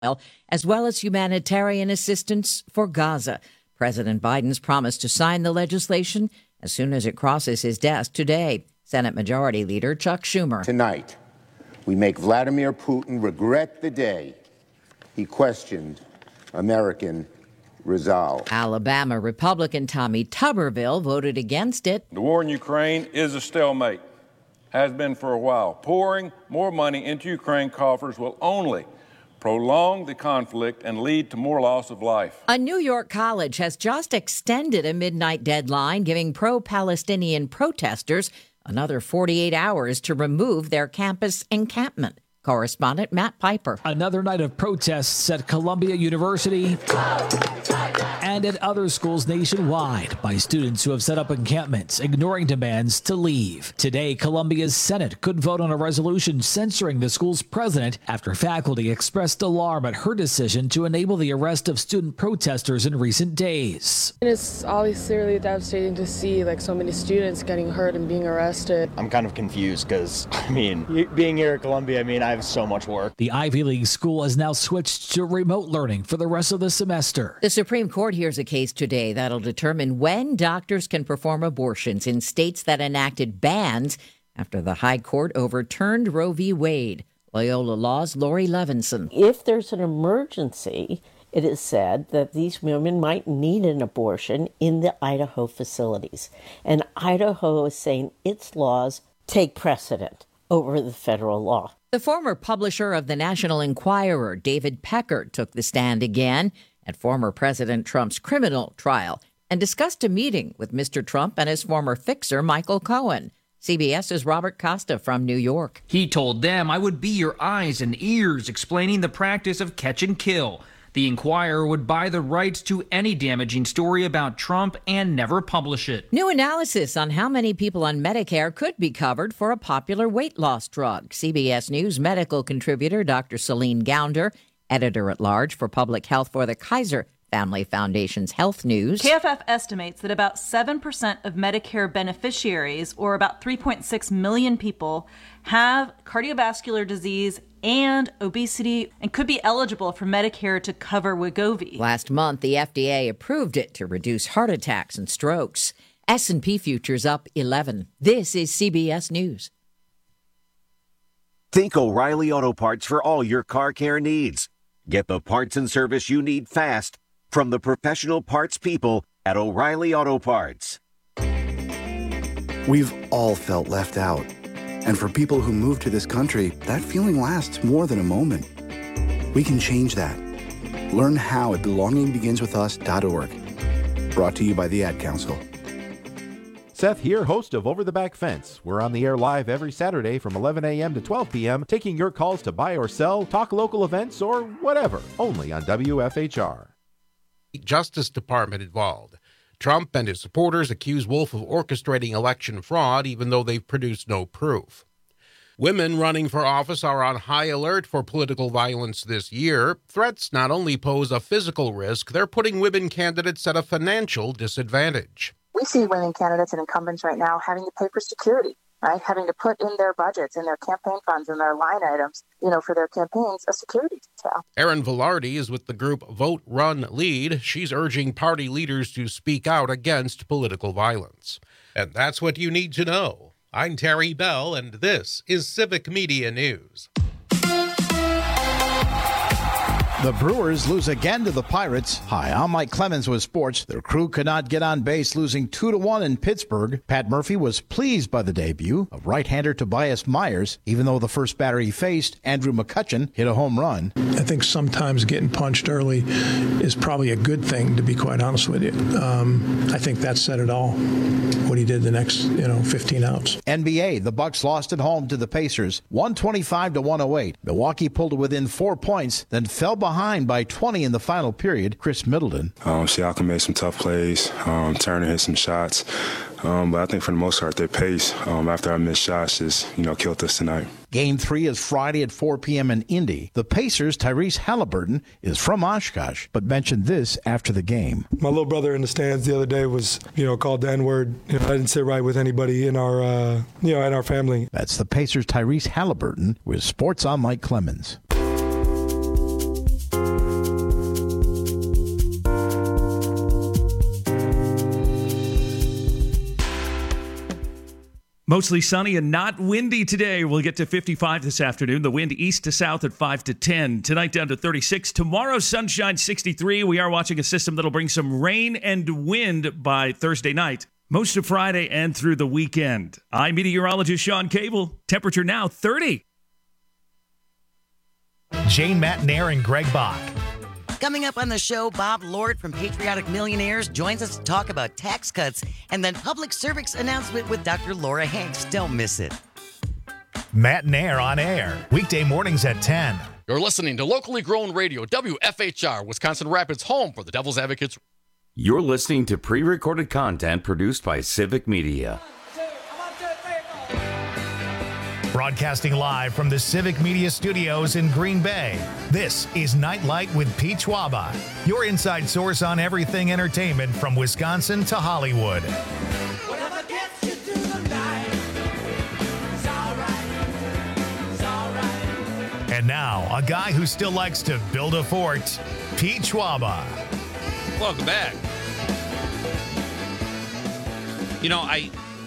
as well as humanitarian assistance for Gaza. President Biden's promised to sign the legislation as soon as it crosses his desk today. Senate Majority Leader Chuck Schumer. Tonight, we make Vladimir Putin regret the day he questioned American resolve. Alabama Republican Tommy Tuberville voted against it. The war in Ukraine is a stalemate, has been for a while. Pouring more money into Ukraine coffers will only prolong the conflict and lead to more loss of life. A New York college has just extended a midnight deadline, giving pro-Palestinian protesters another 48 hours to remove their campus encampment. Correspondent Matt Piper. Another night of protests at Columbia University and at other schools nationwide by students who have set up encampments, ignoring demands to leave. Today, Columbia's Senate could vote on a resolution censoring the school's president after faculty expressed alarm at her decision to enable the arrest of student protesters in recent days. It's obviously really devastating to see so many students getting hurt and being arrested. I'm kind of confused because, being here at Columbia, I have so much work. The Ivy League school has now switched to remote learning for the rest of the semester. The Supreme Court hears a case today that'll determine when doctors can perform abortions in states that enacted bans after the High Court overturned Roe v. Wade. Loyola Law's Lori Levinson. If there's an emergency, it is said that these women might need an abortion in the Idaho facilities. And Idaho is saying its laws take precedent over the federal law. The former publisher of the National Enquirer, David Pecker, took the stand again at former President Trump's criminal trial and discussed a meeting with Mr. Trump and his former fixer, Michael Cohen. CBS's Robert Costa from New York. He told them, "I would be your eyes and ears," explaining the practice of catch and kill. The Enquirer would buy the rights to any damaging story about Trump and never publish it. New analysis on how many people on Medicare could be covered for a popular weight loss drug. CBS News medical contributor Dr. Celine Gounder, editor-at-large for public health for the Kaiser Family Foundation's Health News. KFF estimates that about 7% of Medicare beneficiaries, or about 3.6 million people, have cardiovascular disease and obesity and could be eligible for Medicare to cover Wegovy. Last month, the FDA approved it to reduce heart attacks and strokes. S&P futures up 11. This is CBS News. Think O'Reilly Auto Parts for all your car care needs. Get the parts and service you need fast from the professional parts people at O'Reilly Auto Parts. We've all felt left out. And for people who move to this country, that feeling lasts more than a moment. We can change that. Learn how at belongingbeginswithus.org. Brought to you by the Ad Council. Seth here, host of Over the Back Fence. We're on the air live every Saturday from 11 a.m. to 12 p.m., taking your calls to buy or sell, talk local events, or whatever, only on WFHR. Justice Department involved. Trump and his supporters accuse Wolf of orchestrating election fraud, even though they've produced no proof. Women running for office are on high alert for political violence this year. Threats not only pose a physical risk, they're putting women candidates at a financial disadvantage. We see women candidates and incumbents right now having to pay for security, right? Having to put in their budgets and their campaign funds and their line items, for their campaigns, a security detail. Erin Velarde is with the group Vote, Run, Lead. She's urging party leaders to speak out against political violence. And that's what you need to know. I'm Terry Bell, and this is Civic Media News. The Brewers lose again to the Pirates. Hi, I'm Mike Clemens with sports. Their crew could not get on base, losing 2-1 in Pittsburgh. Pat Murphy was pleased by the debut of right-hander Tobias Myers, even though the first batter he faced, Andrew McCutchen, hit a home run. I think sometimes getting punched early is probably a good thing, to be quite honest with you. I think that said it all, what he did the next 15 outs. NBA, the Bucks lost at home to the Pacers, 125-108. Milwaukee pulled to within 4 points, then fell behind by 20 in the final period. Chris Middleton. Siakam made some tough plays. Turner hit some shots. But I think for the most part, their pace after our missed shots just, killed us tonight. Game 3 is Friday at 4 p.m. in Indy. The Pacers' Tyrese Halliburton is from Oshkosh, but mentioned this after the game. My little brother in the stands the other day was, called the N-word. I didn't sit right with anybody in our, in our family. That's the Pacers' Tyrese Halliburton with Sports on Mike Clemens. Mostly sunny and not windy today. We'll get to 55 this afternoon. The wind east to south at 5 to 10. Tonight down to 36. Tomorrow, sunshine 63. We are watching a system that'll bring some rain and wind by Thursday night. Most of Friday and through the weekend. I'm meteorologist Sean Cable. Temperature now 30. Jane Matnair and Greg Bach. Coming up on the show, Bob Lord from Patriotic Millionaires joins us to talk about tax cuts and then public service announcement with Dr. Laura Hanks. Don't miss it. Matnair on air, weekday mornings at 10. You're listening to locally grown radio, WFHR, Wisconsin Rapids, home for the Devil's Advocates. You're listening to pre-recorded content produced by Civic Media. Broadcasting live from the Civic Media Studios in Green Bay, this is Nightlight with Pete Schwaba, your inside source on everything entertainment from Wisconsin to Hollywood. And now, a guy who still likes to build a fort, Pete Schwaba. Welcome back. You know, I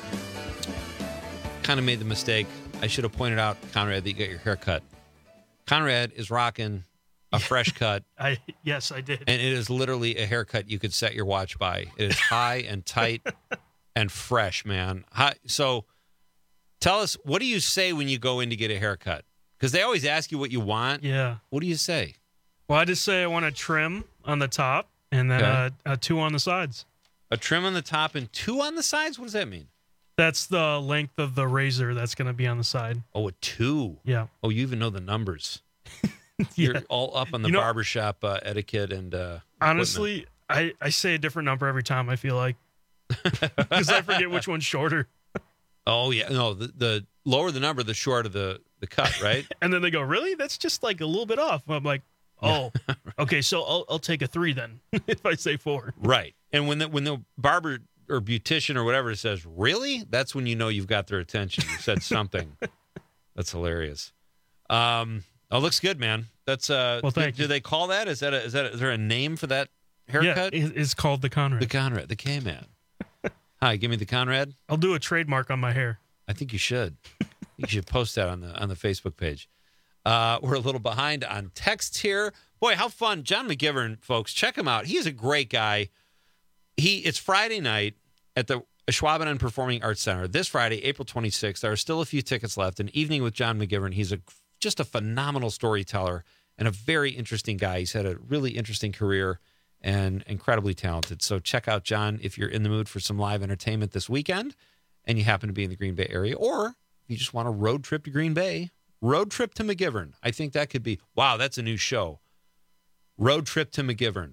kind of made the mistake. I should have pointed out, Conrad, that you got your hair cut. Conrad is rocking a fresh cut. Yes, I did. And it is literally a haircut you could set your watch by. It is high and tight and fresh, man. So tell us, what do you say when you go in to get a haircut? Because they always ask you what you want. Yeah. What do you say? Well, I just say I want a trim on the top and then a 2 on the sides. A trim on the top and 2 on the sides? What does that mean? That's the length of the razor that's going to be on the side. Oh, a 2. Yeah. Oh, you even know the numbers. Yeah. You're all up on the barbershop etiquette and honestly, I say a different number every time, I feel like. Because I forget which one's shorter. Oh, yeah. No, the lower the number, the shorter the cut, right? And then they go, really? That's just like a little bit off. I'm like, oh, okay, so I'll take a 3 then if I say 4. Right. And when the barber or beautician or whatever says, really? That's when you know you've got their attention. You said something. That's hilarious. Oh, looks good, man. That's well, thank you. Do they call that? Is there a name for that haircut? Yeah, it's called the Conrad. The Conrad, the K-Man. Hi, give me the Conrad. I'll do a trademark on my hair. I think you should. You should post that on the Facebook page. We're a little behind on texts here. Boy, how fun. John McGivern, folks, check him out. He is a great guy. It's Friday night at the Schwaben Performing Arts Center. This Friday, April 26th. There are still a few tickets left. An evening with John McGivern. He's just a phenomenal storyteller and a very interesting guy. He's had a really interesting career and incredibly talented. So check out John if you're in the mood for some live entertainment this weekend and you happen to be in the Green Bay area, or if you just want a road trip to Green Bay, Road Trip to McGivern. I think that could be, wow, that's a new show. Road Trip to McGivern.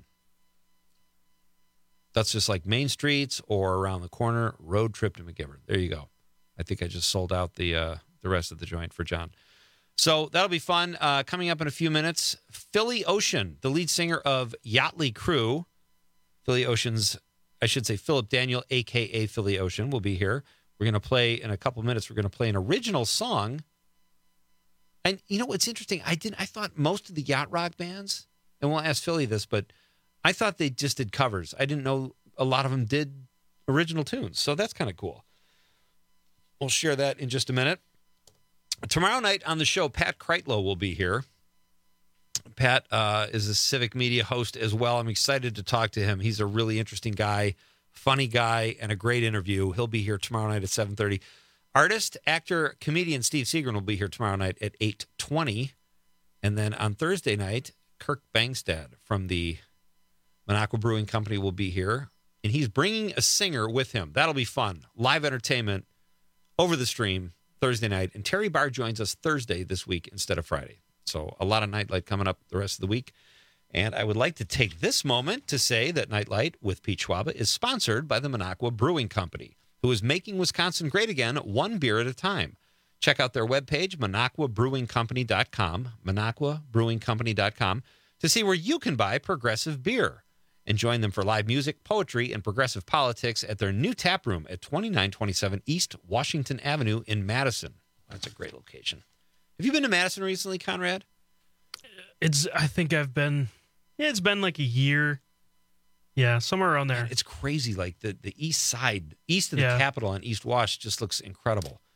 That's just like Main Streets or around the corner, Road Trip to McGivern. There you go. I think I just sold out the rest of the joint for John. So that'll be fun. Coming up in a few minutes, Philly Ocean, the lead singer of Yachtly Crew. Philly Ocean's, I should say Philip Daniel, a.k.a. Philly Ocean, will be here. We're going to play, in a couple minutes, we're going to play an original song. And you know what's interesting? I thought most of the yacht rock bands, and we'll ask Philly this, but I thought they just did covers. I didn't know a lot of them did original tunes. So that's kind of cool. We'll share that in just a minute. Tomorrow night on the show, Pat Kreitlow will be here. Pat is a Civic Media host as well. I'm excited to talk to him. He's a really interesting guy, funny guy, and a great interview. He'll be here tomorrow night at 7:30. Artist, actor, comedian Steve Seagren will be here tomorrow night at 8:20. And then on Thursday night, Kirk Bangstad from the Minocqua Brewing Company will be here. And he's bringing a singer with him. That'll be fun. Live entertainment over the stream Thursday night. And Terry Barr joins us Thursday this week instead of Friday. So a lot of Nightlight coming up the rest of the week. And I would like to take this moment to say that Nightlight with Pete Schwaba is sponsored by the Minocqua Brewing Company, who is making Wisconsin great again, one beer at a time. Check out their webpage, MinocquaBrewingCompany.com, MinocquaBrewingCompany.com, to see where you can buy progressive beer. And join them for live music, poetry, and progressive politics at their new tap room at 2927 East Washington Avenue in Madison. That's a great location. Have you been to Madison recently, Conrad? I think I've been, it's been like a year. Yeah, somewhere around there. It's crazy. Like the east side, east of the Capitol on East Wash just looks incredible.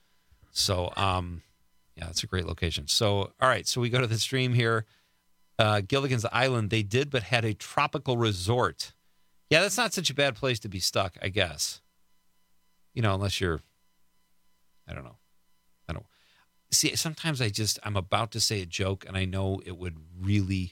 So, yeah, it's a great location. So, all right, so we go to the stream here. Gilligan's Island, they did but had a tropical resort. Yeah, that's not such a bad place to be stuck, I guess. You know, unless you're, I don't know. See, sometimes I'm about to say a joke, and I know it would really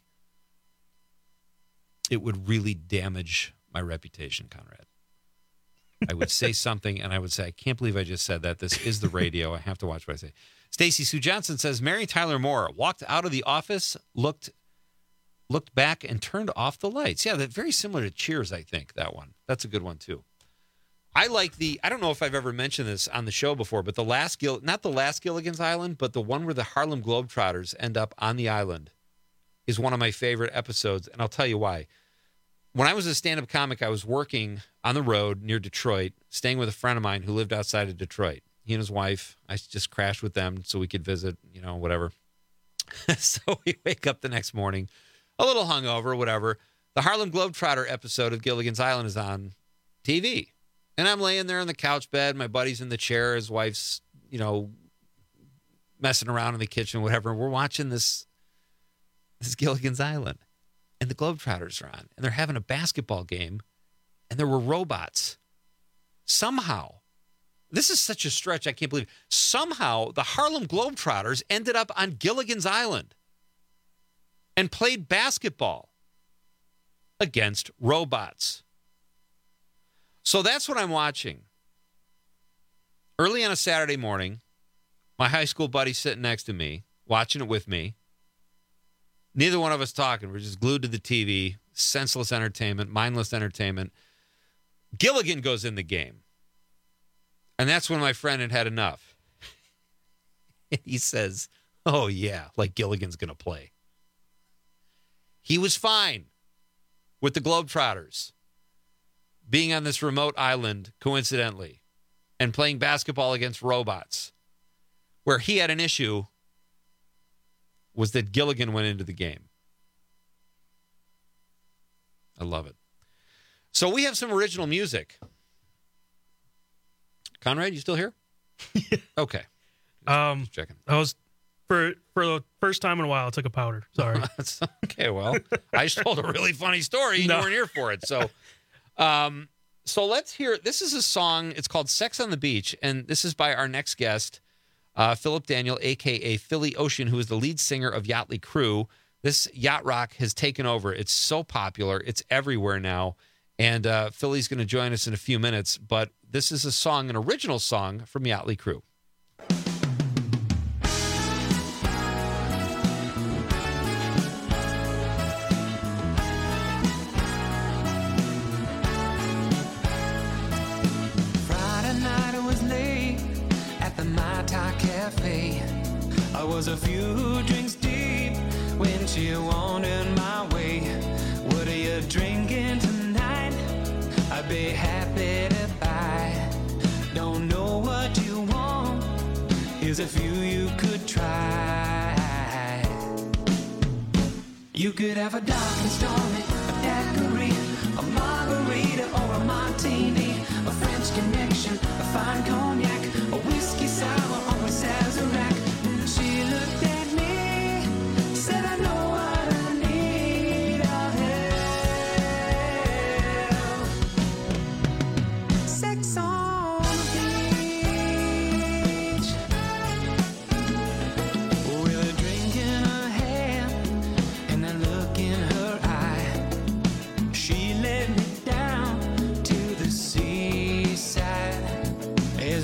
damage my reputation, Conrad. I would say something, and I would say, I can't believe I just said that. This is the radio. I have to watch what I say. Stacey Sue Johnson says, Mary Tyler Moore walked out of the office, looked back, and turned off the lights. Yeah, that's very similar to Cheers, I think, that one. That's a good one, too. I like I don't know if I've ever mentioned this on the show before, but not the last Gilligan's Island, but the one where the Harlem Globetrotters end up on the island is one of my favorite episodes, and I'll tell you why. When I was a stand-up comic, I was working on the road near Detroit, staying with a friend of mine who lived outside of Detroit. He and his wife, I just crashed with them so we could visit, whatever. So we wake up the next morning, a little hungover, whatever. The Harlem Globetrotter episode of Gilligan's Island is on TV. And I'm laying there on the couch bed. My buddy's in the chair. His wife's, messing around in the kitchen, whatever. We're watching this Gilligan's Island. And the Globetrotters are on. And they're having a basketball game. And there were robots. Somehow, this is such a stretch, I can't believe it. Somehow, the Harlem Globetrotters ended up on Gilligan's Island and played basketball against robots. So that's what I'm watching. Early on a Saturday morning, my high school buddy's sitting next to me, watching it with me. Neither one of us talking. We're just glued to the TV. Senseless entertainment, mindless entertainment. Gilligan goes in the game. And that's when my friend had enough. He says, oh, yeah, like Gilligan's going to play. He was fine with the Globetrotters being on this remote island, coincidentally, and playing basketball against robots. Where he had an issue was that Gilligan went into the game. I love it. So we have some original music. Conrad, you still here? Yeah. Okay. Just checking. I was for the first time in a while, I took a powder. Sorry. Okay, well, I just told a really funny story and you weren't here for it. So so let's hear, this is a song, it's called Sex on the Beach, and this is by our next guest, Philip Daniel, a.k.a. Philly Ocean, who is the lead singer of Yachtly Crew. This yacht rock has taken over. It's so popular. It's everywhere now. And Philly's going to join us in a few minutes, but this is a song, an original song from Yachtly Crew. I was a few drinks deep when she wandered my way. What are you drinking tonight? I'd be happy to buy. Don't know what you want. Here's a few you could try. You could have a dark and stormy, a daiquiri, a margarita or a martini, a French connection, a fine cognac, a whiskey sour or a Sazerac. She looked at me, said I know what I need, I'll have sex on the beach, with a drink in her hand and a look in her eye. She led me down to the seaside as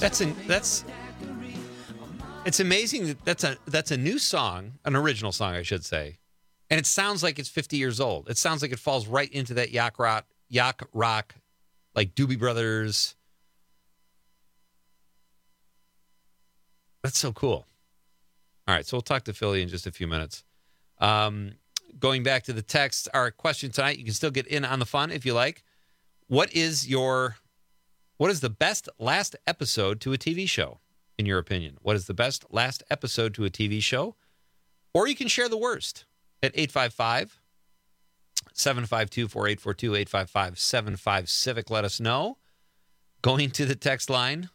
It's amazing that's a new song, an original song, I should say, and it sounds like it's 50 years old. It sounds like it falls right into that yacht rock, like Doobie Brothers. That's so cool. All right, so we'll talk to Philly in just a few minutes. Going back to the text, our question tonight, you can still get in on the fun if you like. What is the best last episode to a TV show, in your opinion? What is the best last episode to a TV show? Or you can share the worst at 855-752-4842, 855-75-CIVIC. Let us know. Going to the text line.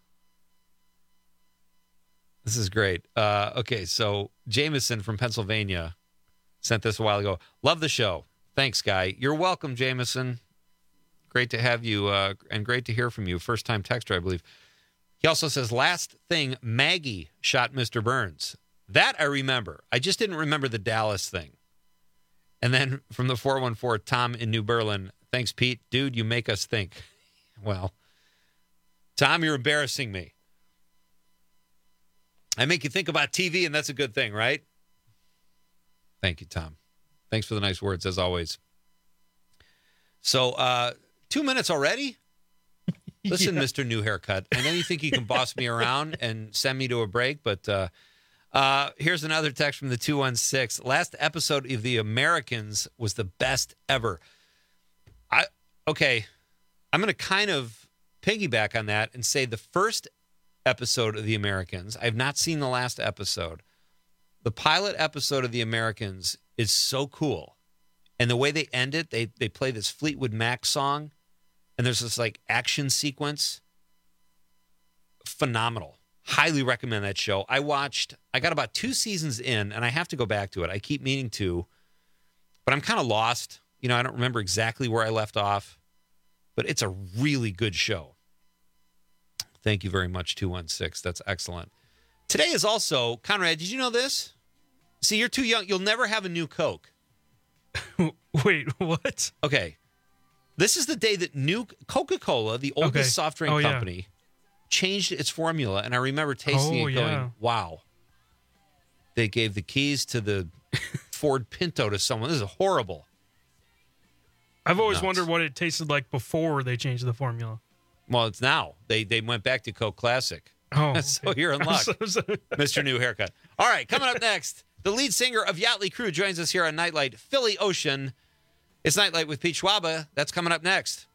This is great. Okay, so Jameson from Pennsylvania sent this a while ago. Love the show. Thanks, Guy. You're welcome, Jameson. Great to have you and great to hear from you. First-time texter, I believe. He also says, last thing, Maggie shot Mr. Burns. That I remember. I just didn't remember the Dallas thing. And then from the 414, Tom in New Berlin. Thanks, Pete. Dude, you make us think. Well, Tom, you're embarrassing me. I make you think about TV, and that's a good thing, right? Thank you, Tom. Thanks for the nice words, as always. So, 2 minutes already? Listen, Mr. New Haircut. I know you think you can boss me around and send me to a break, but here's another text from the 216. Last episode of The Americans was the best ever. I'm going to kind of piggyback on that and say the first episode of The Americans, I've not seen the last episode. The pilot episode of The Americans is so cool. And the way they end it, they play this Fleetwood Mac song, and there's this like action sequence. Phenomenal. Highly recommend that show. I got about 2 seasons in, and I have to go back to it. I keep meaning to, but I'm kind of lost. I don't remember exactly where I left off, but it's a really good show. Thank you very much, 216. That's excellent. Today is also, Conrad, did you know this? See, you're too young. You'll never have a new Coke. Wait, what? Okay. This is the day that new Coca-Cola, the oldest soft drink company, changed its formula. And I remember tasting it going, wow. They gave the keys to the Ford Pinto to someone. This is horrible. I've always wondered what it tasted like before they changed the formula. Well, it's now. They went back to Coke Classic. Oh, so you're in luck, Mr. New Haircut. All right, coming up next, the lead singer of Yachtly Crew joins us here on Nightlight, Philly Ocean. It's Nightlight with Pete Schwaba. That's coming up next.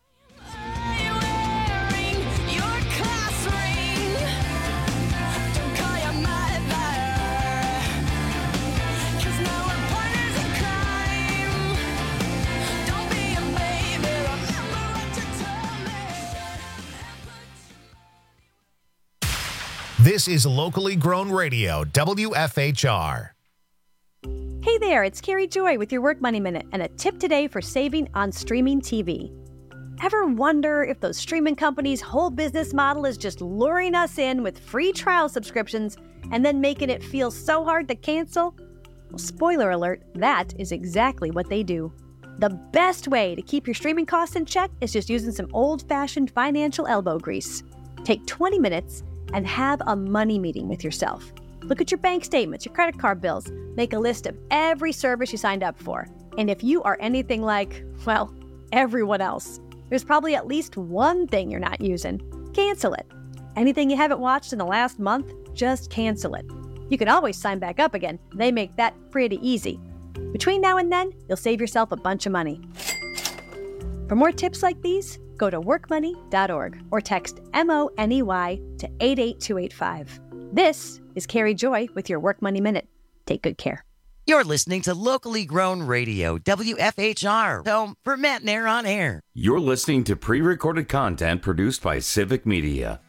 This is locally grown radio, WFHR. Hey there, it's Carrie Joy with your Work Money Minute and a tip today for saving on streaming TV. Ever wonder if those streaming companies' whole business model is just luring us in with free trial subscriptions and then making it feel so hard to cancel? Well, spoiler alert, that is exactly what they do. The best way to keep your streaming costs in check is just using some old-fashioned financial elbow grease. Take 20 minutes and have a money meeting with yourself. Look at your bank statements, your credit card bills. Make a list of every service you signed up for. And if you are anything like, well, everyone else, there's probably at least one thing you're not using. Cancel it. Anything you haven't watched in the last month, just cancel it. You can always sign back up again. They make that pretty easy. Between now and then, you'll save yourself a bunch of money. For more tips like these, go to workmoney.org or text MONEY to 88285. This is Carrie Joy with your Work Money Minute. Take good care. You're listening to locally grown radio, WFHR, home for Matt Nair on air. You're listening to pre-recorded content produced by Civic Media.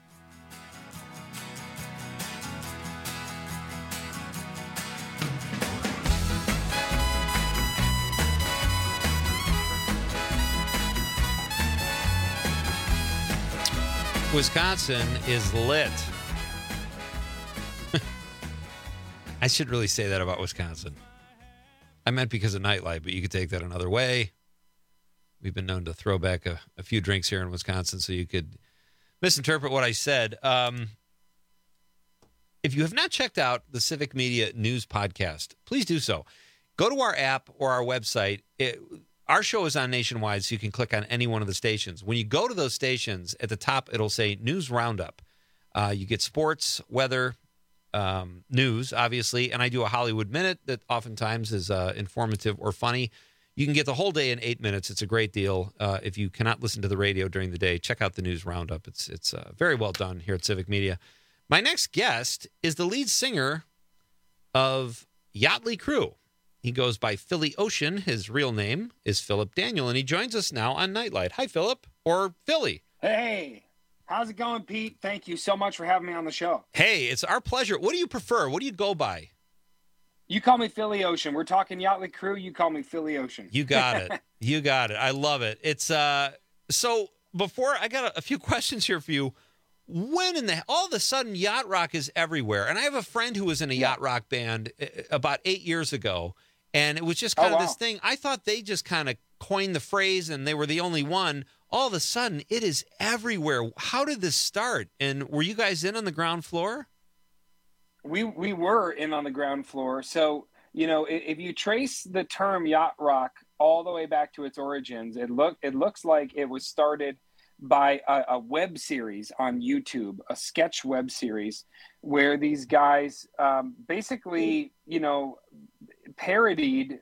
Wisconsin is lit. I should really say that about Wisconsin. I meant because of Nightlight, but you could take that another way. We've been known to throw back a few drinks here in Wisconsin, so you could misinterpret what I said. If you have not checked out the Civic Media News Podcast, please do so. Go to our app or our website. Our show is on nationwide, so you can click on any one of the stations. When you go to those stations, at the top, it'll say News Roundup. You get sports, weather, news, obviously, and I do a Hollywood Minute that oftentimes is informative or funny. You can get the whole day in 8 minutes. It's a great deal. If you cannot listen to the radio during the day, check out the News Roundup. It's very well done here at Civic Media. My next guest is the lead singer of Yachtly Crew. He goes by Philly Ocean. His real name is Philip Daniel, and he joins us now on Nightlight. Hi, Philip, or Philly. Hey, how's it going, Pete? Thank you so much for having me on the show. Hey, it's our pleasure. What do you prefer? What do you go by? You call me Philly Ocean. We're talking Yachtly Crew. You call me Philly Ocean. You got it. You got it. I love it. It's so before I got a few questions here for you. When all of a sudden yacht rock is everywhere, and I have a friend who was in a yacht rock band about 8 years ago, and it was just kind of this thing. I thought they just kind of coined the phrase, and they were the only one. All of a sudden, it is everywhere. How did this start? And were you guys in on the ground floor? We were in on the ground floor. So, you know, if you trace the term yacht rock all the way back to its origins, it looks like it was started by a web series on YouTube, a sketch web series, where these guys basically, you know, parodied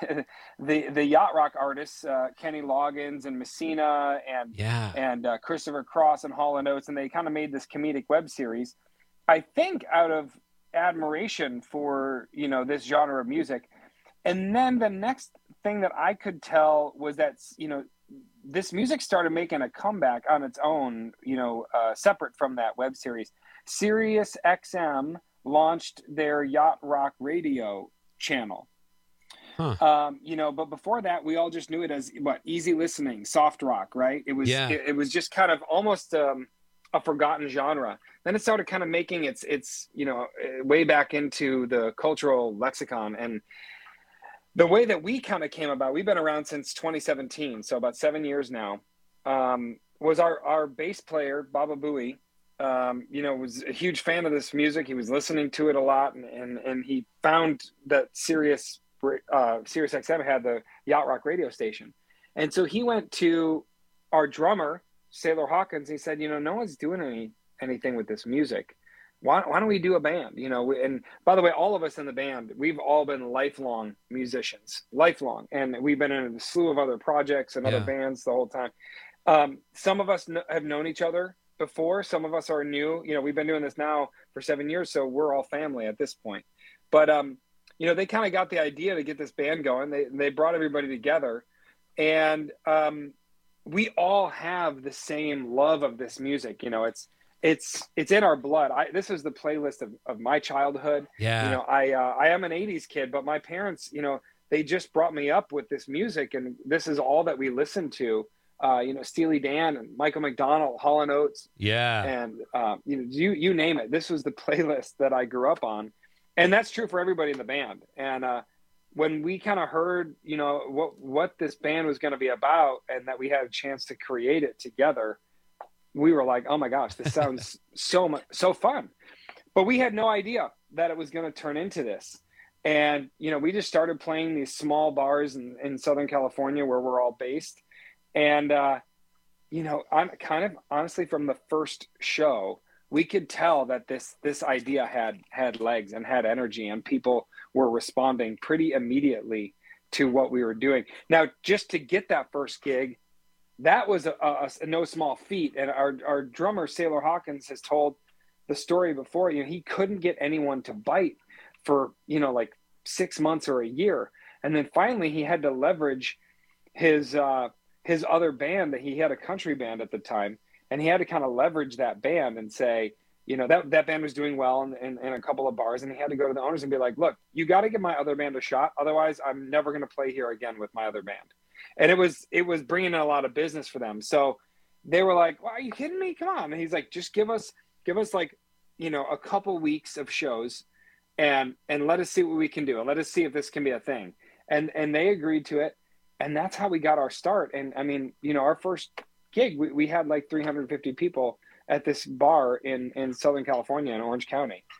the yacht rock artists, Kenny Loggins and Messina and Christopher Cross and Hall & Oates, and they kind of made this comedic web series, I think out of admiration for, you know, this genre of music. And then the next thing that I could tell was that, you know, this music started making a comeback on its own, you know, separate from that web series. Sirius XM launched their yacht rock radio channel. You know, but before that, we all just knew it as easy listening, soft rock, right? It was it was just kind of almost a forgotten genre. Then it started kind of making its you know, way back into the cultural lexicon. And the way that we kind of came about, we've been around since 2017, so about 7 years now, was our bass player, Baba Booey, you know, was a huge fan of this music. He was listening to it a lot, and he found that Sirius XM had the yacht rock radio station. And so he went to our drummer, Sailor Hawkins. He said, you know, no one's doing anything with this music. Why don't we do a band? You know, and by the way, all of us in the band, we've all been lifelong musicians, lifelong. And we've been in a slew of other projects and other bands the whole time. Some of us have known each other before. Some of us are new. You know, we've been doing this now for 7 years, so we're all family at this point. But, you know, they kind of got the idea to get this band going. They brought everybody together. And we all have the same love of this music. You know, it's in our blood. This is the playlist of my childhood. Yeah. You know, I am an 80s kid, but my parents, you know, they just brought me up with this music, and this is all that we listened to. You know, Steely Dan and Michael McDonald, Hall & Oates. Yeah. And, you know, you name it. This was the playlist that I grew up on. And that's true for everybody in the band. And when we kind of heard, you know, what this band was going to be about, and that we had a chance to create it together, we were like, oh my gosh, this sounds so fun. But we had no idea that it was going to turn into this. And, you know, we just started playing these small bars in Southern California where we're all based. And, you know, I'm kind of honestly from the first show, we could tell that this idea had legs and had energy, and people were responding pretty immediately to what we were doing. Now, just to get that first gig, that was a no small feat. And our drummer, Sailor Hawkins, has told the story before. You know, he couldn't get anyone to bite for, you know, like 6 months or a year. And then finally he had to leverage his other band. That he had a country band at the time, and he had to kind of leverage that band and say, you know, that band was doing well in a couple of bars, and he had to go to the owners and be like, look, you got to give my other band a shot. Otherwise I'm never going to play here again with my other band. And it was bringing in a lot of business for them. So they were like, well, are you kidding me? Come on. And he's like, just give us like, you know, a couple weeks of shows and let us see what we can do. And let us see if this can be a thing. And they agreed to it. And that's how we got our start. And I mean, you know, our first gig, we had like 350 people at this bar in Southern California in Orange County.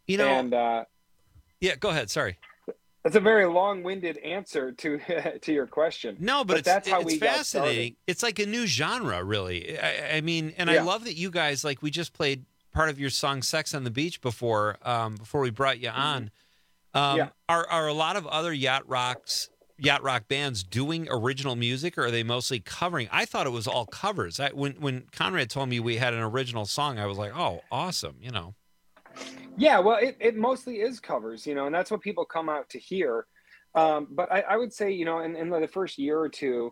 You know, and yeah, go ahead. Sorry. That's a very long-winded answer to your question. No, but that's how it's we fascinating. got started. It's like a new genre, really. I mean, and I Yeah. love that you guys, like, we just played part of your song "Sex on the Beach" before we brought you on. Yeah. Are a lot of other yacht rock bands doing original music, or are they mostly covering? I thought it was all covers. When Conrad told me we had an original song, I was like, oh, awesome, you know. Yeah, well, it mostly is covers, you know, and that's what people come out to hear. But I would say, you know, in the first year or two,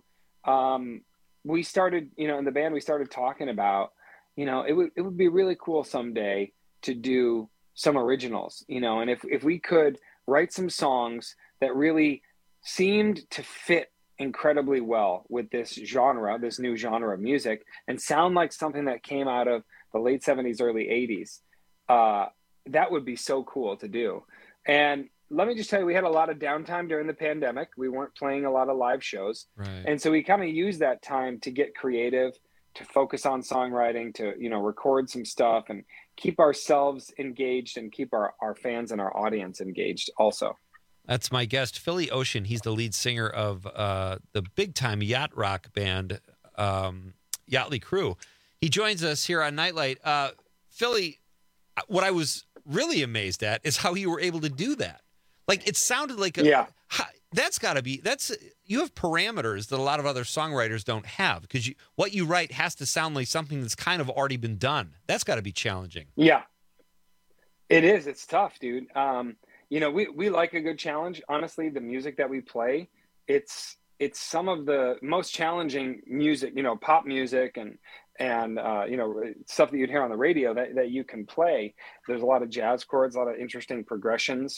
we started, you know, in the band, we started talking about, you know, it would be really cool someday to do some originals, you know, and if we could write some songs that really seemed to fit incredibly well with this genre, this new genre of music, and sound like something that came out of the late 70s, early 80s, that would be so cool to do. And let me just tell you, we had a lot of downtime during the pandemic. We weren't playing a lot of live shows. Right. And so we kind of used that time to get creative, to focus on songwriting, to, you know, record some stuff and keep ourselves engaged and keep our fans and our audience engaged also. That's my guest, Philly Ocean. He's the lead singer of the big-time yacht rock band, Yachtly Crew. He joins us here on Nightlight. Philly, what I was really amazed at is how you were able to do that. Like, it sounded like that's got to be, you have parameters that a lot of other songwriters don't have, because what you write has to sound like something that's kind of already been done. That's got to be challenging. Yeah, it is. It's tough, dude. You know, we like a good challenge. Honestly, the music that we play, it's some of the most challenging music, you know, pop music and you know, stuff that you'd hear on the radio that you can play. There's a lot of jazz chords, a lot of interesting progressions,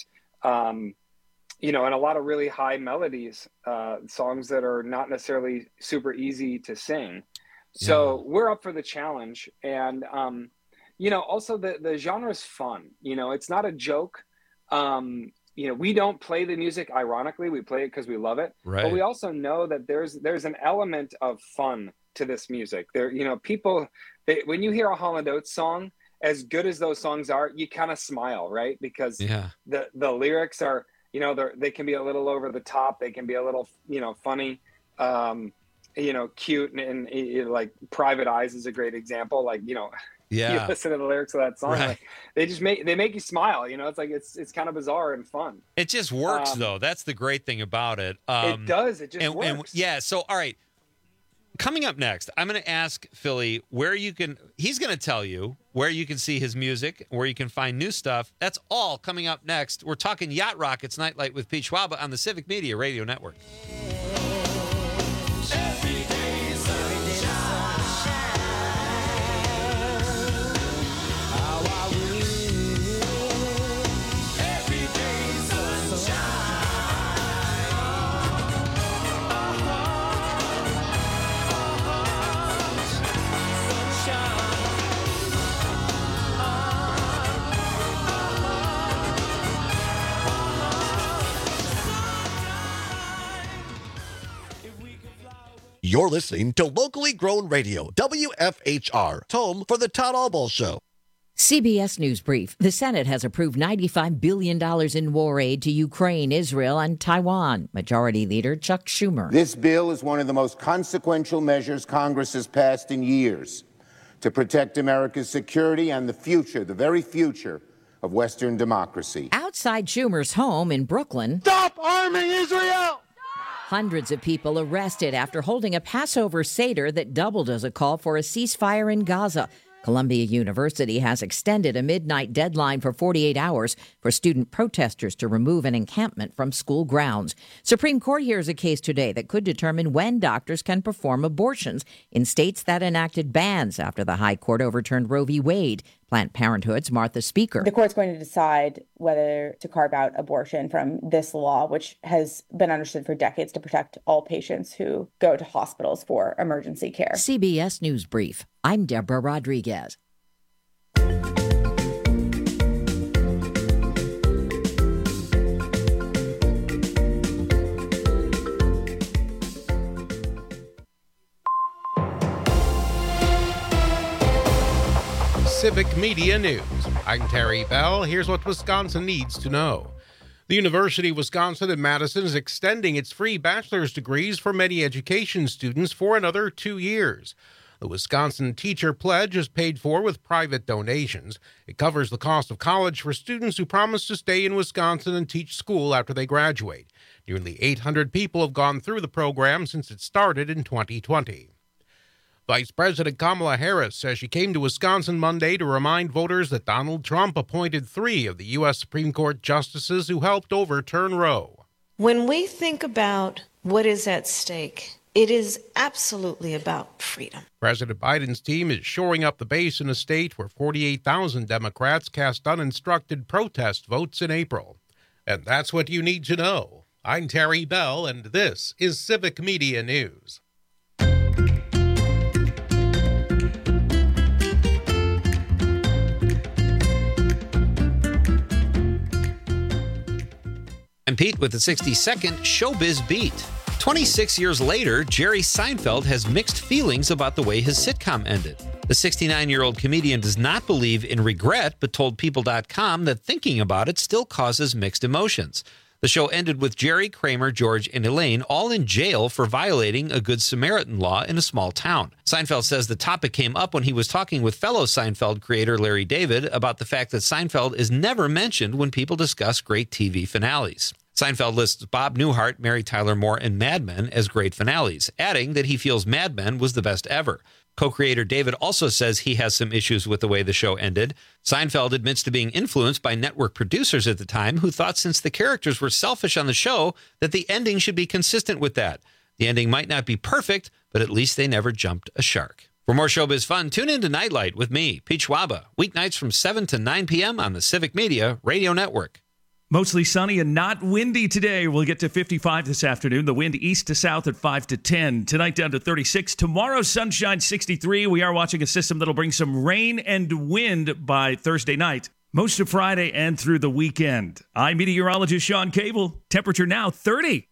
you know, and a lot of really high melodies, songs that are not necessarily super easy to sing. So we're up for the challenge. And, you know, also the genre is fun. You know, it's not a joke. You know, we don't play the music ironically. We play it because we love it. Right. But we also know that there's an element of fun to this music. There, you know, people, when you hear a Hall & Oates song, as good as those songs are, you kind of smile, right? Because the lyrics are, you know, they can be a little over the top. They can be a little, you know, funny, you know, cute, and like Private Eyes is a great example. Like, you know, you listen to the lyrics of that song, like, they make you smile. You know, it's like it's kind of bizarre and fun. It just works, though. That's the great thing about it. It does. It just works. So, all right. Coming up next, I'm going to ask Philly he's going to tell you where you can see his music, where you can find new stuff. That's all coming up next. We're talking Yacht Rock. It's Nightlight with Pete Schwaba on the Civic Media Radio Network. You're listening to locally grown radio, WFHR, home for the Todd Alball Show. CBS News Brief. The Senate has approved $95 billion in war aid to Ukraine, Israel, and Taiwan. Majority Leader Chuck Schumer. This bill is one of the most consequential measures Congress has passed in years to protect America's security and the future, the very future, of Western democracy. Outside Schumer's home in Brooklyn. Stop arming Israel! Hundreds of people arrested after holding a Passover Seder that doubled as a call for a ceasefire in Gaza. Columbia University has extended a midnight deadline for 48 hours for student protesters to remove an encampment from school grounds. Supreme Court hears a case today that could determine when doctors can perform abortions in states that enacted bans after the High Court overturned Roe v. Wade. Planned Parenthood's Martha Speaker. The court's going to decide whether to carve out abortion from this law, which has been understood for decades to protect all patients who go to hospitals for emergency care. CBS News Brief. I'm Deborah Rodriguez. Civic Media News. I'm Terry Bell. Here's what Wisconsin needs to know. The University of Wisconsin in Madison is extending its free bachelor's degrees for many education students for another 2 years. The Wisconsin Teacher Pledge is paid for with private donations. It covers the cost of college for students who promise to stay in Wisconsin and teach school after they graduate. Nearly 800 people have gone through the program since it started in 2020. Vice President Kamala Harris says she came to Wisconsin Monday to remind voters that Donald Trump appointed 3 of the U.S. Supreme Court justices who helped overturn Roe. When we think about what is at stake, it is absolutely about freedom. President Biden's team is shoring up the base in a state where 48,000 Democrats cast uninstructed protest votes in April. And that's what you need to know. I'm Terry Bell, and this is Civic Media News. I'm Pete with the 60-second Showbiz Beat. 26 years later, Jerry Seinfeld has mixed feelings about the way his sitcom ended. The 69-year-old comedian does not believe in regret, but told People.com that thinking about it still causes mixed emotions. The show ended with Jerry, Kramer, George, and Elaine all in jail for violating a Good Samaritan law in a small town. Seinfeld says the topic came up when he was talking with fellow Seinfeld creator Larry David about the fact that Seinfeld is never mentioned when people discuss great TV finales. Seinfeld lists Bob Newhart, Mary Tyler Moore, and Mad Men as great finales, adding that he feels Mad Men was the best ever. Co-creator David also says he has some issues with the way the show ended. Seinfeld admits to being influenced by network producers at the time who thought since the characters were selfish on the show that the ending should be consistent with that. The ending might not be perfect, but at least they never jumped a shark. For more showbiz fun, tune in to Nightlight with me, Pete Schwaba, weeknights from 7 to 9 p.m. on the Civic Media Radio Network. Mostly sunny and not windy today. We'll get to 55 this afternoon. The wind east to south at 5 to 10. Tonight down to 36. Tomorrow, sunshine 63. We are watching a system that'll bring some rain and wind by Thursday night. Most of Friday and through the weekend. I'm meteorologist Sean Cable. Temperature now 30.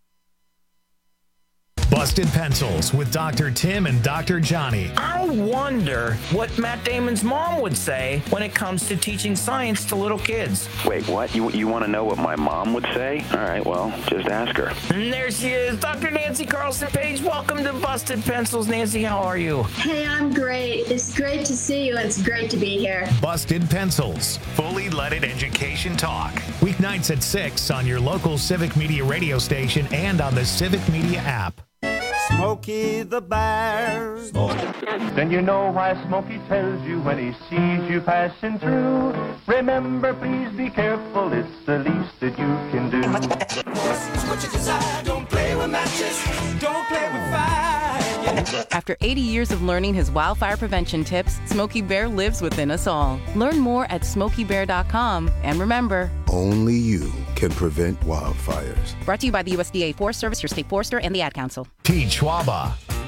Busted Pencils with Dr. Tim and Dr. Johnny. I wonder what Matt Damon's mom would say when it comes to teaching science to little kids. Wait, what? You want to know what my mom would say? All right, well, just ask her. And there she is, Dr. Nancy Carlson Page. Welcome to Busted Pencils. Nancy, how are you? Hey, I'm great. It's great to see you, and it's great to be here. Busted Pencils, fully leaded education talk. Weeknights at 6 on your local Civic Media radio station and on the Civic Media app. Smokey the Bear. Then you know why Smokey tells you when he sees you passing through. Remember, please be careful, it's the least that you can do. What you desire, don't play with matches, don't play with fire. After 80 years of learning his wildfire prevention tips, Smokey Bear lives within us all. Learn more at SmokeyBear.com. And remember, only you can prevent wildfires. Brought to you by the USDA Forest Service, your state forester, and the Ad Council. Pete Schwaba.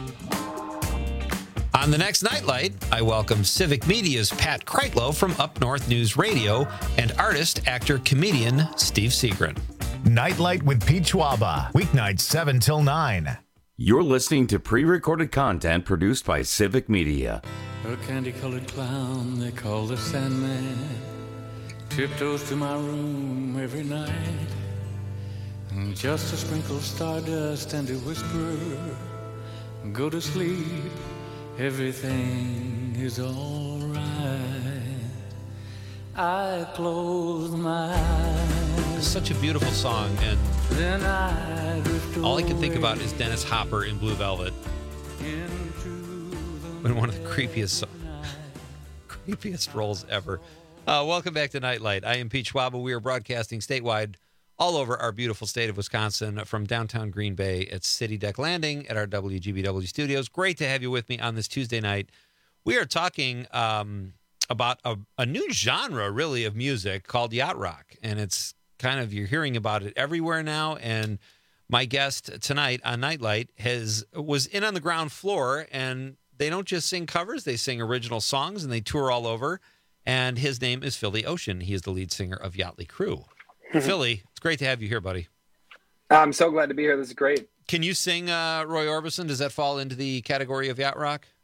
On the next Nightlight, I welcome Civic Media's Pat Kreitlow from Up North News Radio and artist, actor, comedian Steve Seagren. Nightlight with Pete Schwaba. Weeknights 7 till 9. You're listening to pre-recorded content produced by Civic Media. A candy-colored clown they call the Sandman tiptoes to my room every night, and just to sprinkle stardust and to whisper, go to sleep, everything is all right. I close my eyes. It's such a beautiful song, and then I drift all I can think about is Dennis Hopper in Blue Velvet. One of the creepiest roles ever. Welcome back to Nightlight. I am Pete Schwaba. We are broadcasting statewide all over our beautiful state of Wisconsin from downtown Green Bay at City Deck Landing at our WGBW studios. Great to have you with me on this Tuesday night. We are talking about a new genre, really, of music called yacht rock. And it's kind of, you're hearing about it everywhere now. And my guest tonight on Nightlight was in on the ground floor, and they don't just sing covers, they sing original songs, and they tour all over. And his name is Philly Ocean. He is the lead singer of Yachtly Crew. Philly, it's great to have you here, buddy. I'm so glad to be here. This is great. Can you sing Roy Orbison? Does that fall into the category of yacht rock?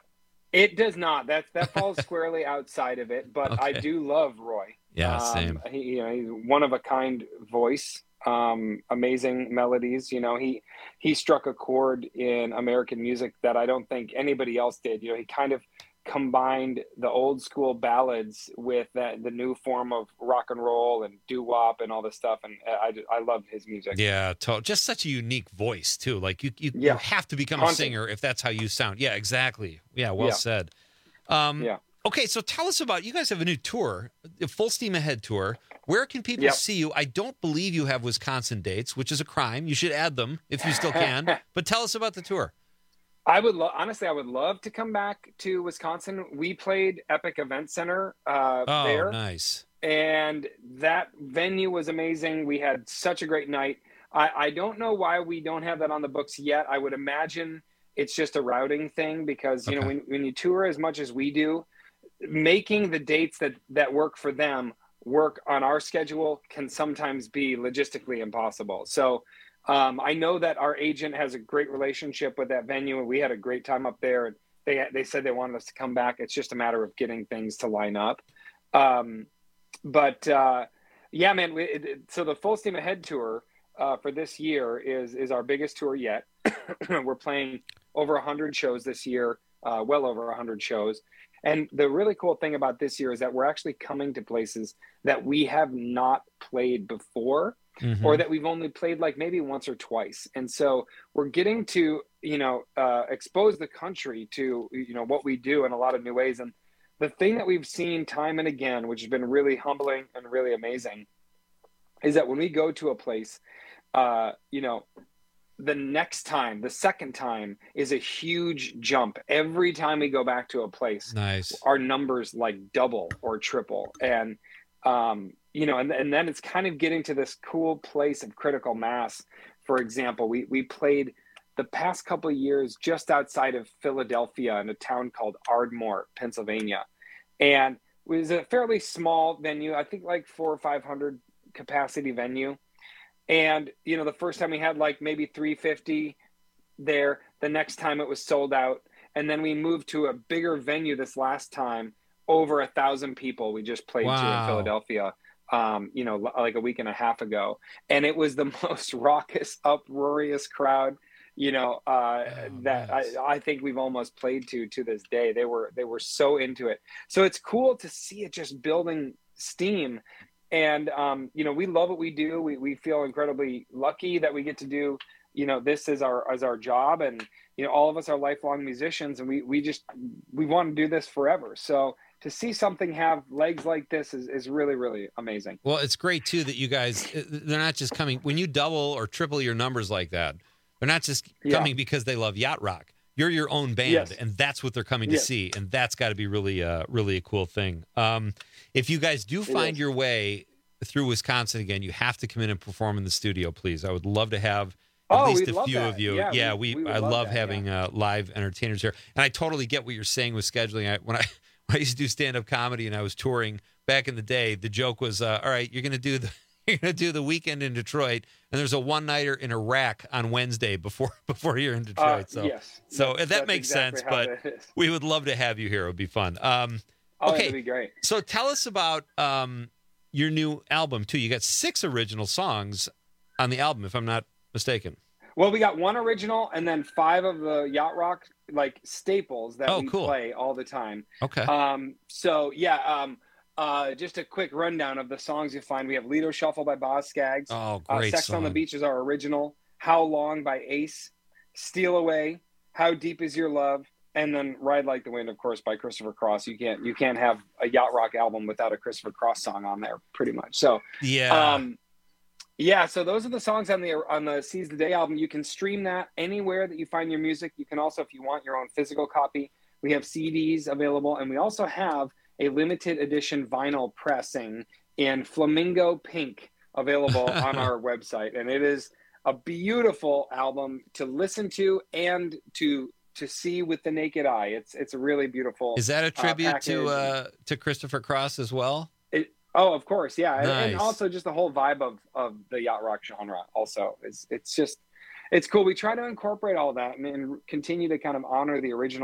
It does not. That falls squarely outside of it. But Okay. I do love Roy. Yeah, same. He's one of a kind voice. Amazing melodies. He struck a chord in American music that I don't think anybody else did. He kind of combined the old school ballads with the new form of rock and roll and doo-wop and all this stuff, and I love his music. Yeah, just such a unique voice too. Like you have to become a singer if that's how you sound. Yeah, exactly. Yeah, well said. Okay, so tell us about, you guys have a new tour, a Full Steam Ahead tour. Where can people see you? I don't believe you have Wisconsin dates, which is a crime. You should add them if you still can. But tell us about the tour. Honestly, I would love to come back to Wisconsin. We played Epic Event Center there. Oh, nice. And that venue was amazing. We had such a great night. I don't know why we don't have that on the books yet. I would imagine it's just a routing thing because, when you tour as much as we do, making the dates that work for them work on our schedule can sometimes be logistically impossible. So I know that our agent has a great relationship with that venue, and we had a great time up there. And they said they wanted us to come back. It's just a matter of getting things to line up. So the Full Steam Ahead tour for this year is our biggest tour yet. We're playing over 100 shows this year, well over 100 shows. And the really cool thing about this year is that we're actually coming to places that we have not played before. Mm-hmm. Or that we've only played like maybe once or twice. And so we're getting to, expose the country to, what we do in a lot of new ways. And the thing that we've seen time and again, which has been really humbling and really amazing, is that when we go to a place, the next time, the second time is a huge jump. Every time we go back to a place, nice, our numbers like double or triple. And, and then it's kind of getting to this cool place of critical mass. For example, we played the past couple of years just outside of Philadelphia in a town called Ardmore, Pennsylvania. And it was a fairly small venue, I think like 400 or 500 capacity venue. And, the first time we had like maybe 350 there. The next time it was sold out. And then we moved to a bigger venue this last time, over 1,000 people we just played to in Philadelphia. Like a week and a half ago. And it was the most raucous, uproarious crowd, that I think we've almost played to this day. They were so into it. So it's cool to see it just building steam. And, we love what we do. We feel incredibly lucky that we get to do, this as our job. And, all of us are lifelong musicians, and we want to do this forever. So to see something have legs like this is really, really amazing. Well, it's great, too, that you guys, they're not just coming. When you double or triple your numbers like that, they're not just coming because they love yacht rock. You're your own band, and that's what they're coming to see, and that's got to be really, really a cool thing. If you guys do find your way through Wisconsin again, you have to come in and perform in the studio, please. I would love to have at least a few of you. Yeah, I love having live entertainers here. And I totally get what you're saying with scheduling. When I used to do stand-up comedy and I was touring back in the day, the joke was, all right, you're going to do the weekend in Detroit, and there's a one-nighter in Iraq on Wednesday before you're in Detroit. So that makes exactly sense, but we would love to have you here. It would be fun. Okay, that'd be great. So tell us about your new album, too. You got 6 original songs on the album, if I'm not mistaken. Well, we got 1 original and then 5 of the yacht rock staples that we play all the time. Okay. Just a quick rundown of the songs you find. We have Lido Shuffle by Boz Scaggs. Oh, great Sex song. on the Beach is our original. How Long by Ace. Steal Away. How Deep Is Your Love? And then Ride Like the Wind, of course, by Christopher Cross. You can't have a yacht rock album without a Christopher Cross song on there, pretty much. So so those are the songs on the Seize the Day album. You can stream that anywhere that you find your music. You can also, if you want your own physical copy, we have CDs available, and we also have a limited edition vinyl pressing in flamingo pink available on our website. And it is a beautiful album to listen to and to see with the naked eye. It's a really beautiful. Is that a tribute to Christopher Cross as well? Of course, yeah. Nice. And also just the whole vibe of the yacht rock genre also. It's cool. We try to incorporate all that and continue to kind of honor the original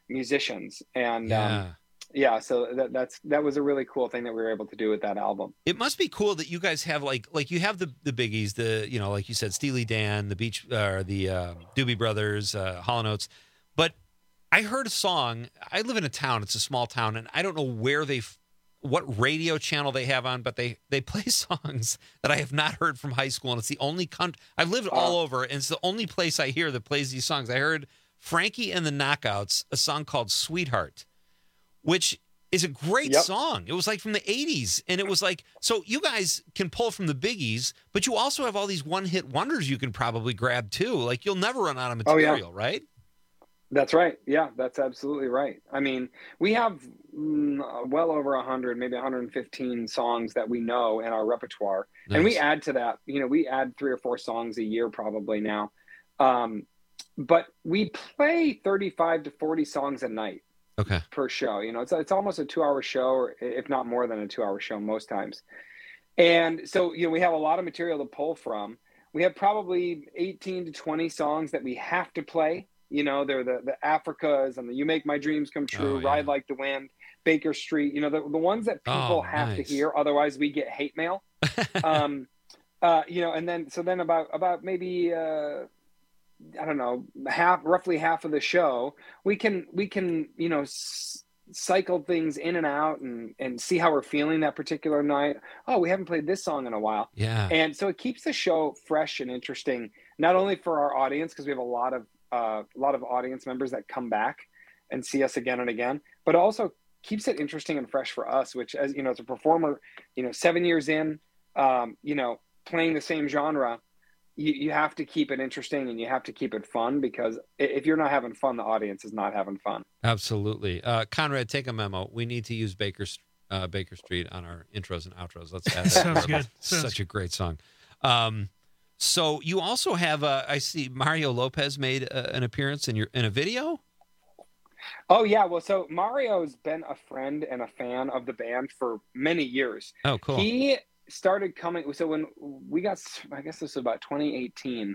musicians. And so that was a really cool thing that we were able to do with that album. It must be cool that you guys have like you have the biggies, like you said, Steely Dan, the Doobie Brothers, Hall & Oates. But I heard a song. I live in a town. It's a small town, and I don't know what radio channel they have on, but they play songs that I have not heard from high school, and it's the only I've lived all over, and it's the only place I hear that plays these songs. I heard Frankie and the Knockouts, a song called Sweetheart, which is a great song. It was like from the 80s, and it was like, so you guys can pull from the biggies, but you also have all these one-hit wonders you can probably grab too. Like, you'll never run out of material, right? That's right. Yeah, that's absolutely right. I mean, we have well over 100, maybe 115 songs that we know in our repertoire. Nice. And we add to that, we add 3 or 4 songs a year probably now. But we play 35 to 40 songs a night per show. It's almost a 2-hour show, or if not more than a 2-hour show most times. And so, we have a lot of material to pull from. We have probably 18 to 20 songs that we have to play. They're the Africas and the You Make My Dreams Come True, Ride Like the Wind, Baker Street, the ones that people have to hear. Otherwise we get hate mail. And then about maybe, I don't know, roughly half of the show, we can cycle things in and out and see how we're feeling that particular night. Oh, we haven't played this song in a while. Yeah. And so it keeps the show fresh and interesting, not only for our audience, because we have a lot of audience members that come back and see us again and again, but also keeps it interesting and fresh for us, which, as as a performer, 7 years in, playing the same genre, you have to keep it interesting and you have to keep it fun, because if you're not having fun, the audience is not having fun. Absolutely. Conrad, take a memo. We need to use Baker Street on our intros and outros. Let's add that. Sounds good. Such a great song. So you also have, I see Mario Lopez made an appearance in a video. Oh yeah. Well, so Mario's been a friend and a fan of the band for many years. Oh, cool. He started coming. So when we got, I guess this was about 2018,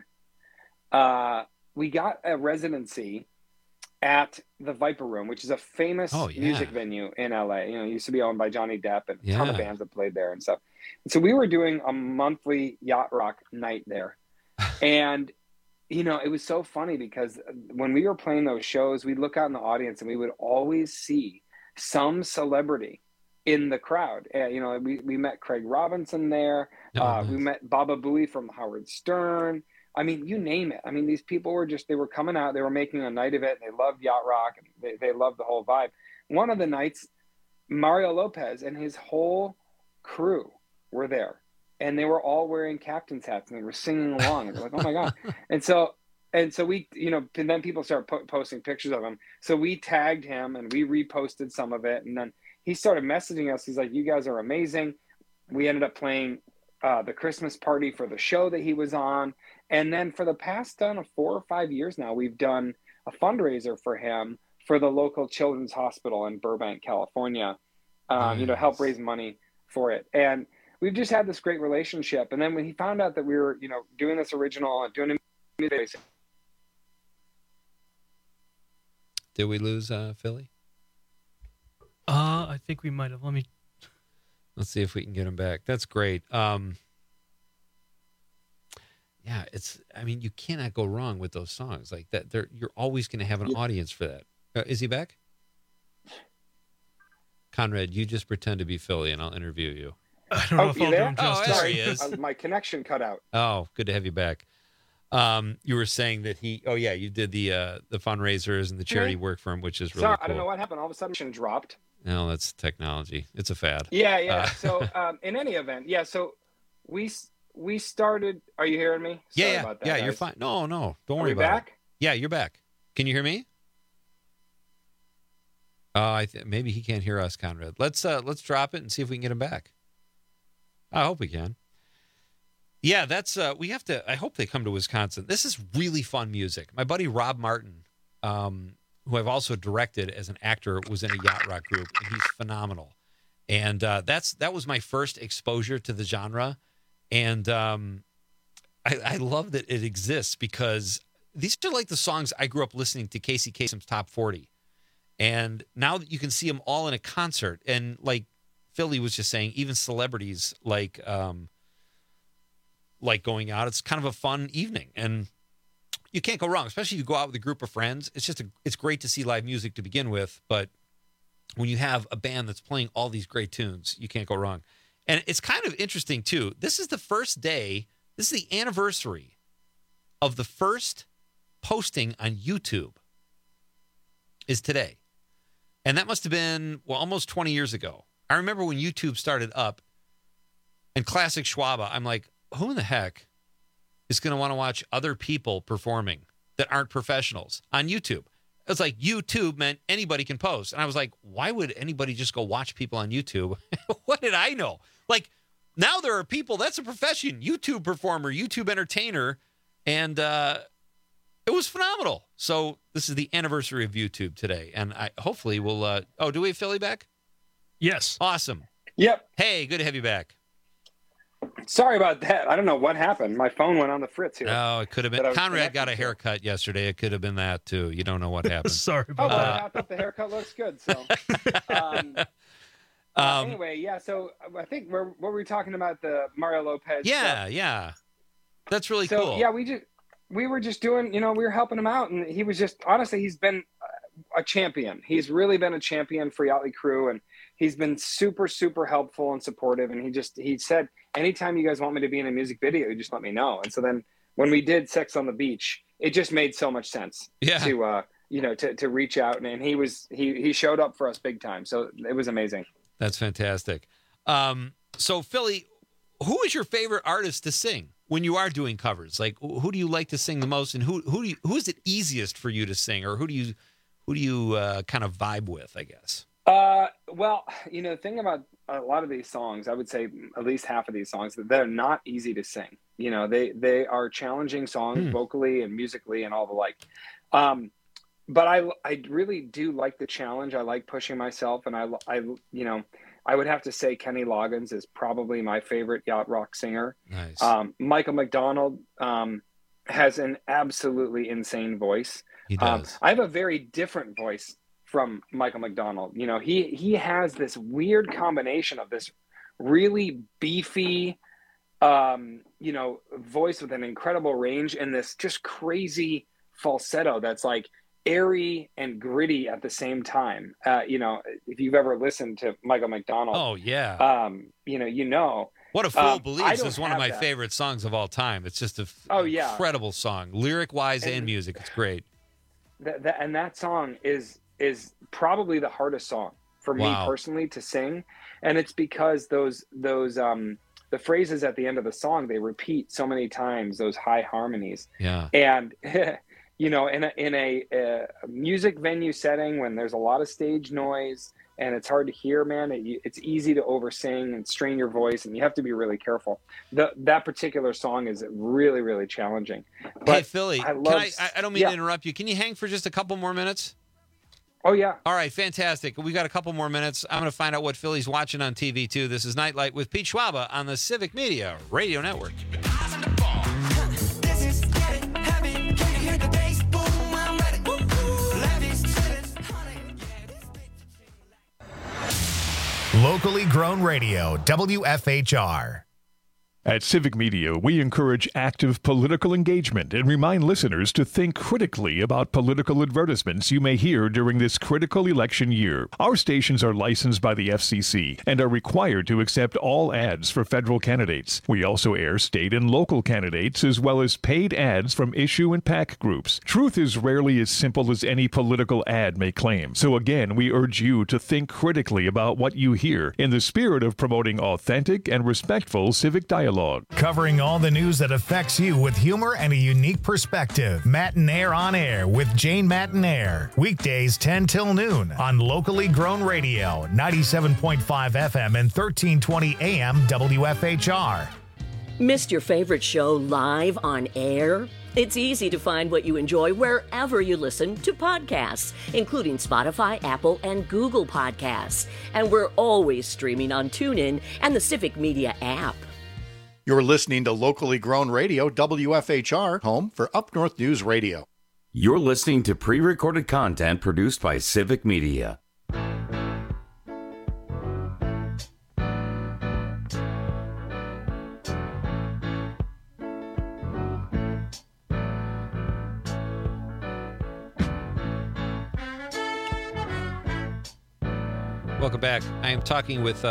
we got a residency at the Viper Room, which is a famous music venue in LA. It used to be owned by Johnny Depp, and a ton of bands that played there and stuff. And so we were doing a monthly yacht rock night there. And, it was so funny because when we were playing those shows, we'd look out in the audience and we would always see some celebrity in the crowd. We met Craig Robinson there. We met Baba Booey from Howard Stern. I mean, you name it. I mean, these people were they were coming out, they were making a night of it, and they loved yacht rock, and they loved the whole vibe. One of the nights, Mario Lopez and his whole crew were there, and they were all wearing captain's hats, and they were singing along, and they're like, oh my God. And so we, and then people started posting pictures of him. So we tagged him and we reposted some of it. And then he started messaging us. He's like, you guys are amazing. We ended up playing the Christmas party for the show that he was on. And then for the past 4 or 5 years now, we've done a fundraiser for him for the local children's hospital in Burbank, California, help raise money for it. And we've just had this great relationship. And then when he found out that we were, doing this original and doing a music. Did we lose Philly? I think we might have. Let's see if we can get him back. That's great. Yeah, you cannot go wrong with those songs like that. You're always going to have an audience for that. Is he back? Conrad, you just pretend to be Philly and I'll interview you. I don't know if I'll do him justice. There he is. My connection cut out. Oh, good to have you back. You were saying that you did the fundraisers and the charity work for him, which is really cool. I don't know what happened. All of a sudden, it dropped. No, that's technology. It's a fad. Yeah. So in any event, so we started. Are you hearing me? Sorry about that, guys. You're fine. No, don't worry about back? it. Yeah, you're back. Can you hear me? Maybe he can't hear us, Conrad. Let's drop it and see if we can get him back. I hope we can. Yeah, that's we have to. I hope they come to Wisconsin. This is really fun music. My buddy Rob Martin, who I've also directed as an actor, was in a yacht rock group, and he's phenomenal. And that was my first exposure to the genre, and I love that it exists because these are like the songs I grew up listening to Casey Kasem's Top 40. And now that you can see them all in a concert, and like Philly was just saying, even celebrities like going out, it's kind of a fun evening, and you can't go wrong, especially if you go out with a group of friends. It's great to see live music to begin with, but when you have a band that's playing all these great tunes, you can't go wrong. And it's kind of interesting, too. This is the first day, this is the anniversary of the first posting on YouTube is today. And that must have been, almost 20 years ago. I remember when YouTube started up, and classic Schwaba, I'm like, who in the heck is going to want to watch other people performing that aren't professionals on YouTube? It's like YouTube meant anybody can post. And I was like, why would anybody just go watch people on YouTube? What did I know? Like, now there are people, that's a profession, YouTube performer, YouTube entertainer, and it was phenomenal. So this is the anniversary of YouTube today, and hopefully we'll, do we have Philly back? Yes. Awesome. Yep. Hey, good to have you back. Sorry about that. I don't know what happened. My phone went on the fritz here. Oh, it could have been. Conrad got a haircut yesterday. It could have been that, too. You don't know what happened. Sorry about that. I thought the haircut looks good. So, anyway, yeah. So I think what were we talking about? The Mario Lopez. Yeah. That's really cool. Yeah, we were just doing, we were helping him out, and he was just, honestly, he's been a champion. He's really been a champion for Yachtly Crew, and he's been super, super helpful and supportive. And he said, anytime you guys want me to be in a music video, you just let me know. And so then when we did Sex on the Beach, it just made so much sense to reach out. And he showed up for us big time. So it was amazing. That's fantastic. So Philly, who is your favorite artist to sing when you are doing covers? Like, who do you like to sing the most, and who is it easiest for you to sing, or who do you kind of vibe with, I guess? Well, the thing about a lot of these songs, I would say at least half of these songs, they're not easy to sing. They are challenging songs vocally and musically and all the like. But I really do like the challenge. I like pushing myself, and I would have to say Kenny Loggins is probably my favorite yacht rock singer. Nice. Michael McDonald has an absolutely insane voice. He does. I have a very different voice from Michael McDonald. He has this weird combination of this really beefy, voice with an incredible range, and this just crazy falsetto that's like airy and gritty at the same time. If you've ever listened to Michael McDonald, oh yeah, What a Fool Believes is one of my favorite songs of all time. It's just an incredible song, lyric-wise and music. It's great. That song is probably the hardest song for me personally to sing, and it's because those the phrases at the end of the song, they repeat so many times, those high harmonies. Yeah. And in a music venue setting, when there's a lot of stage noise and it's hard to hear, man, it's easy to oversing and strain your voice, and you have to be really careful. That particular song is really, really challenging. But hey, Philly, I don't mean to interrupt you. Can you hang for just a couple more minutes? Oh, yeah. All right, fantastic. We got a couple more minutes. I'm going to find out what Philly's watching on TV, too. This is Nightlight with Pete Schwaba on the Civic Media Radio Network. Locally grown radio, WFHR. At Civic Media, we encourage active political engagement and remind listeners to think critically about political advertisements you may hear during this critical election year. Our stations are licensed by the FCC and are required to accept all ads for federal candidates. We also air state and local candidates, as well as paid ads from issue and PAC groups. Truth is rarely as simple as any political ad may claim. So again, we urge you to think critically about what you hear in the spirit of promoting authentic and respectful civic dialogue. Covering all the news that affects you with humor and a unique perspective. Matinaire on Air with Jane Matinaire. Weekdays 10 till noon on Locally Grown Radio, 97.5 FM and 1320 AM WFHR. Missed your favorite show live on air? It's easy to find what you enjoy wherever you listen to podcasts, including Spotify, Apple, and Google Podcasts. And we're always streaming on TuneIn and the Civic Media app. You're listening to Locally Grown Radio, WFHR, home for Up North News Radio. You're listening to pre-recorded content produced by Civic Media. Welcome back. I am talking with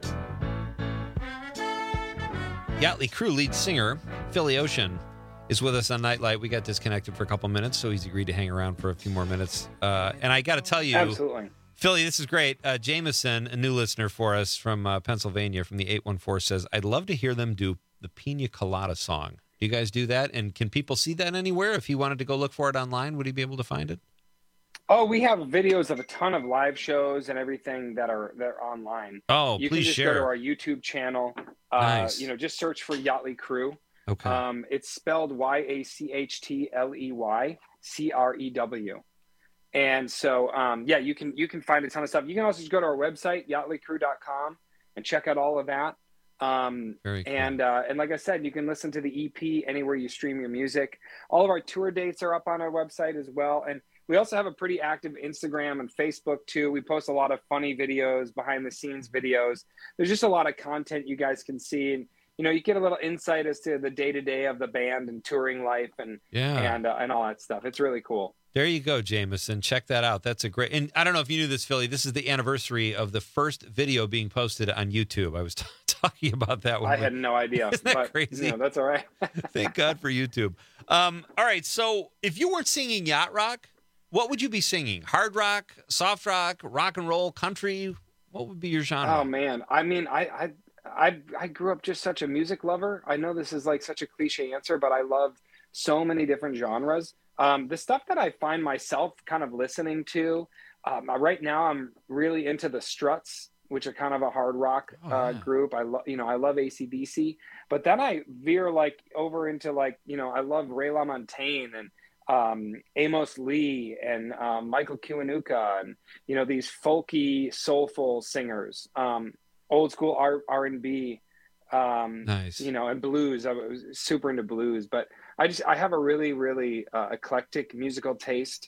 Yachtly Crew lead singer Philly Ocean is with us on Nightlight. We got disconnected for a couple minutes, so he's agreed to hang around for a few more minutes. And I got to tell you, absolutely, Philly, this is great. Jameson, a new listener for us from Pennsylvania, from the 814, says, I'd love to hear them do the Pina Colada song. Do you guys do that? And can people see that anywhere? If he wanted to go look for it online, would he be able to find it? Oh, we have videos of a ton of live shows and everything that are online. Oh, you please can just share. go to our YouTube channel. Nice. Just search for Yachtly Crew. Okay. It's spelled YACHTLEYCREW. And so, you can find a ton of stuff. You can also just go to our website, yachtlycrew.com, and check out all of that. Very cool. And like I said, you can listen to the EP anywhere you stream your music. All of our tour dates are up on our website as well. And we also have a pretty active Instagram and Facebook too. We post a lot of funny videos, behind the scenes videos. There's just a lot of content you guys can see. And, you get a little insight as to the day-to-day of the band and touring life and all that stuff. It's really cool. There you go, Jameson. Check that out. That's a great, and I don't know if you knew this, Philly. This is the anniversary of the first video being posted on YouTube. I was talking about that one. I had no idea. Isn't that crazy? That's all right. Thank God for YouTube. All right. So if you weren't singing yacht rock, what would you be singing? Hard rock, soft rock, rock and roll, country? What would be your genre? Oh man. I mean, I grew up just such a music lover. I know this is like such a cliche answer, but I love so many different genres. The stuff that I find myself kind of listening to, right now I'm really into the Struts, which are kind of a hard rock group. I love AC/DC, but then I veer over into I love Ray LaMontagne and Amos Lee and Michael Kiwanuka and these folky, soulful singers, old school R&B, nice, and blues. I was super into blues, but I have a really, really eclectic musical taste.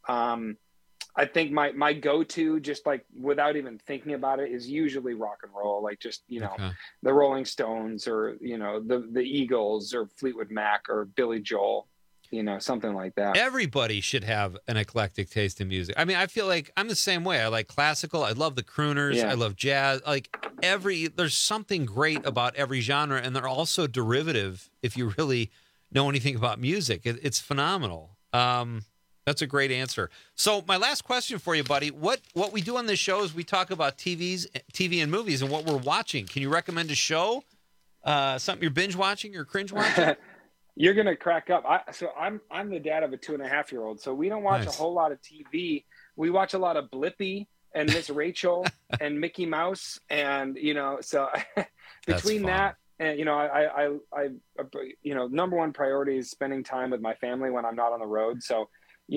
I think my go-to, just without even thinking about it, is usually rock and roll, the Rolling Stones or the Eagles or Fleetwood Mac or Billy Joel. Something like that. Everybody should have an eclectic taste in music. I mean, I feel like I'm the same way. I like classical. I love the crooners. Yeah. I love jazz. There's something great about every genre, and they're also derivative if you really know anything about music. It's phenomenal. That's a great answer. So my last question for you, buddy, what we do on this show is we talk about TV and movies and what we're watching. Can you recommend a show? Something you're binge watching or cringe watching? You're gonna crack up. I'm the dad of a 2.5-year-old, so we don't watch a whole lot of TV. We watch a lot of Blippi and Miss Rachel and Mickey Mouse, and so between that and I number one priority is spending time with my family when I'm not on the road. So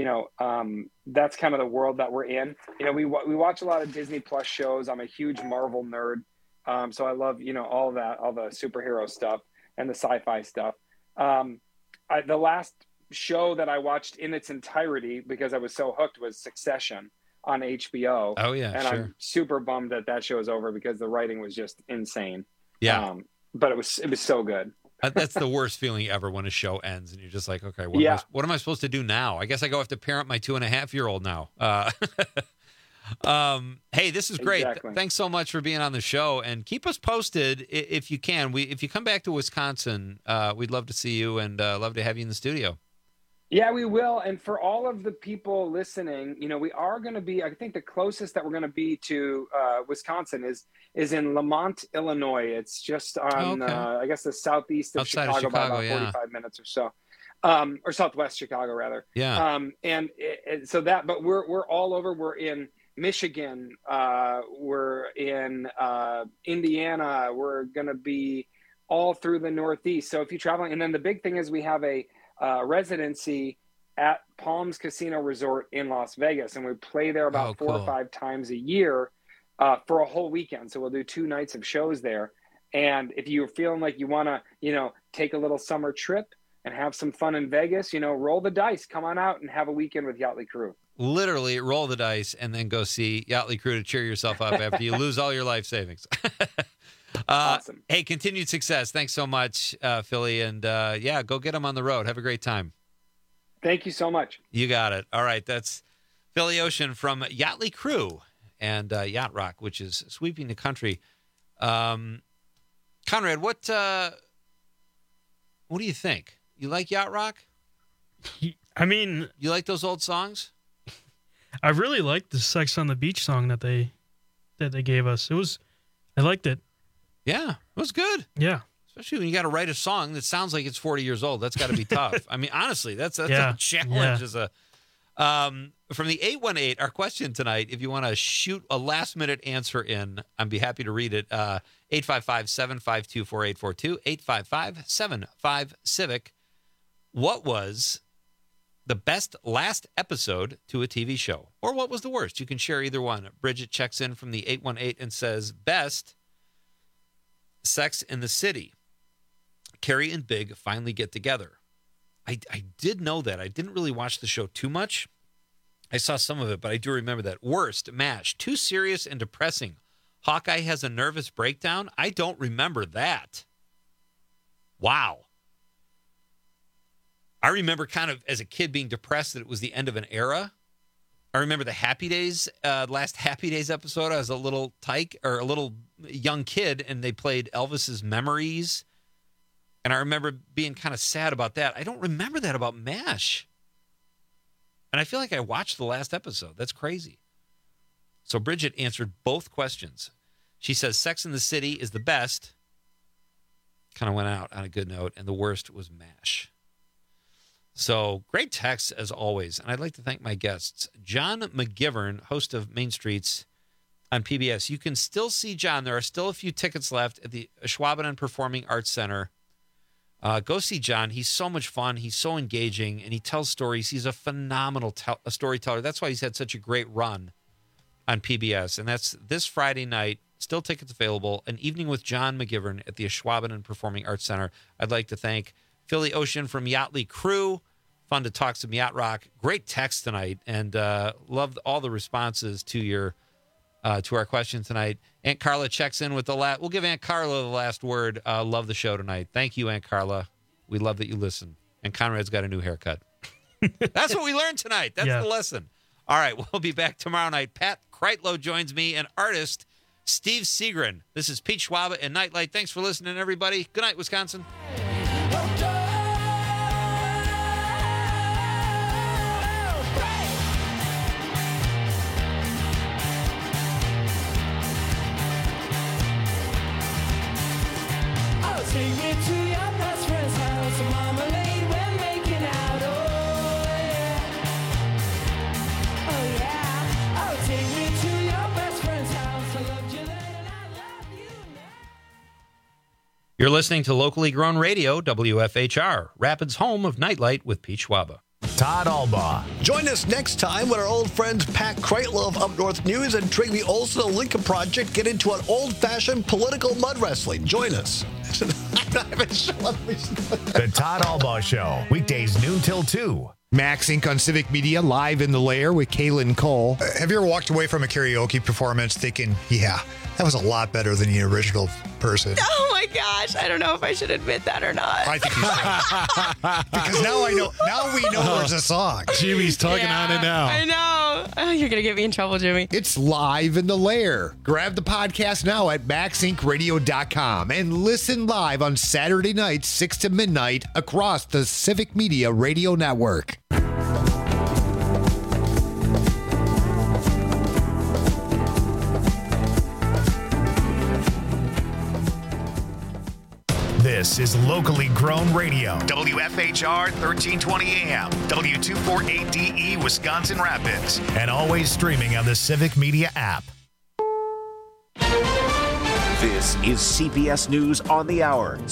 that's kind of the world that we're in. We watch a lot of Disney Plus shows. I'm a huge Marvel nerd, so I love all that, all the superhero stuff and the sci-fi stuff. The last show that I watched in its entirety because I was so hooked was Succession on HBO. Oh yeah, and sure. I'm super bummed that show is over because the writing was just insane. Yeah, but it was so good. That's the worst feeling ever when a show ends and you're just like, okay, what am I supposed to do now? I guess I go have to parent my 2.5-year-old now. Hey, this is great. Exactly. Thanks so much for being on the show, and keep us posted if you can. If you come back to Wisconsin, we'd love to see you and love to have you in the studio. Yeah, we will. And for all of the people listening, we are going to be, I think the closest that we're going to be to Wisconsin is in Lamont, Illinois. It's just on, I guess, the southeast of Outside Chicago, of Chicago, by about 45 minutes or so. Or southwest Chicago, rather. Yeah. And so but we're all over. We're in Michigan. We're in Indiana. We're going to be all through the Northeast. So if you're traveling, and then the big thing is we have a residency at Palms Casino Resort in Las Vegas, and we play there about 4 or 5 times a year for a whole weekend. So we'll do 2 nights of shows there. And if you're feeling like you want to, take a little summer trip and have some fun in Vegas, roll the dice, come on out and have a weekend with Yachtly Crew. Literally roll the dice and then go see Yachtly Crew to cheer yourself up after you lose all your life savings. Awesome. Hey, continued success. Thanks so much, Philly. And go get them on the road. Have a great time. Thank you so much. You got it. All right. That's Philly Ocean from Yachtly Crew and Yacht Rock, which is sweeping the country. Conrad, what do you think? You like Yacht Rock? I mean, you like those old songs? I really liked the Sex on the Beach song that they gave us. I liked it. Yeah, it was good. Yeah. Especially when you got to write a song that sounds like it's 40 years old. That's got to be tough. I mean, honestly, that's a challenge. From the 818, our question tonight, if you want to shoot a last-minute answer in, I'd be happy to read it. 855-752-4842, 855-75-CIVIC. What was the best last episode to a TV show? Or what was the worst? You can share either one. Bridget checks in from the 818 and says, best, Sex in the City. Carrie and Big finally get together. I did know that. I didn't really watch the show too much. I saw some of it, but I do remember that. Worst, MASH. Too serious and depressing. Hawkeye has a nervous breakdown. I don't remember that. Wow. I remember kind of as a kid being depressed that it was the end of an era. I remember the Happy Days, last Happy Days episode. I was a little tyke or a little young kid, and they played Elvis's Memories. And I remember being kind of sad about that. I don't remember that about MASH. And I feel like I watched the last episode. That's crazy. So Bridget answered both questions. She says Sex in the City is the best. Kind of went out on a good note. And the worst was MASH. So great text as always. And I'd like to thank my guests. John McGivern, host of Main Streets on PBS. You can still see John. There are still a few tickets left at the Schwaben Performing Arts Center. Go see John. He's so much fun. He's so engaging, and he tells stories. He's a phenomenal storyteller. That's why he's had such a great run on PBS. And that's this Friday night. Still tickets available. An Evening with John McGivern at the Schwaben Performing Arts Center. I'd like to thank Philly Ocean from Yachtly Crew. Fun to talk some Yacht Rock. Great text tonight, and loved all the responses to your to our question tonight. Aunt Carla checks in with the last. We'll give Aunt Carla the last word. Love the show tonight. Thank you, Aunt Carla. We love that you listen. And Conrad's got a new haircut. That's what we learned tonight. That's the lesson. All right, we'll be back tomorrow night. Pat Kreitlow joins me and artist Steve Seagren. This is Pete Schwaba and Nightlight. Thanks for listening, everybody. Good night, Wisconsin. Take me to your best friend's house, marmalade, we're making out, oh yeah. Oh yeah, oh take me to your best friend's house, I loved you then and I love you now. You're listening to locally grown radio, WFHR, Rapids' home of Nightlight with Pete Schwaba. Todd Albaugh. Join us next time when our old friends Pat Kreitlow of Up North News and Trigby Olson of Lincoln Project get into an old-fashioned political mud wrestling. Join us. The Todd Albaugh Show, weekdays noon till 2. Max Inc. on Civic Media, live in the lair with Kaylin Cole. Have you ever walked away from a karaoke performance thinking, yeah, that was a lot better than the original person? Oh my gosh, I don't know if I should admit that or not. I think you should. Because now I know. Now we know there's a song. Jimmy's talking on it now. I know. Oh, you're going to get me in trouble, Jimmy. It's live in the lair. Grab the podcast now at maxincradio.com and listen live on Saturday nights, 6 to midnight, across the Civic Media Radio Network. This is locally grown radio. WFHR 1320 AM, W248DE Wisconsin Rapids, and always streaming on the Civic Media app. This is CBS News on the Hour.